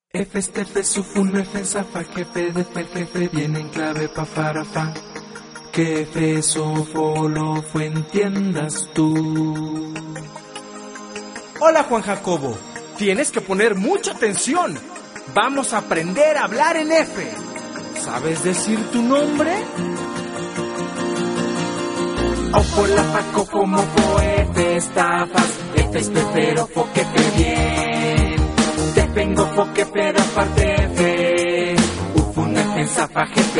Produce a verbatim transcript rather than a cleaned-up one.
F, este, F, sufun, F, zafa, jefe, de, fe, jefe, viene en clave, pa, para, fa. Que F, sofo, lo, fue, entiendas tú. Hola, Juan Jacobo. Tienes que poner mucha atención. Vamos a aprender a hablar en F. ¿Sabes decir tu nombre? Ofo, la, fa, cofo, mofo, F, estafas, F, espero, fo, que fe, bien. Te vengo, fo, que pero aparte F. Ufun, F, zafa, jefe.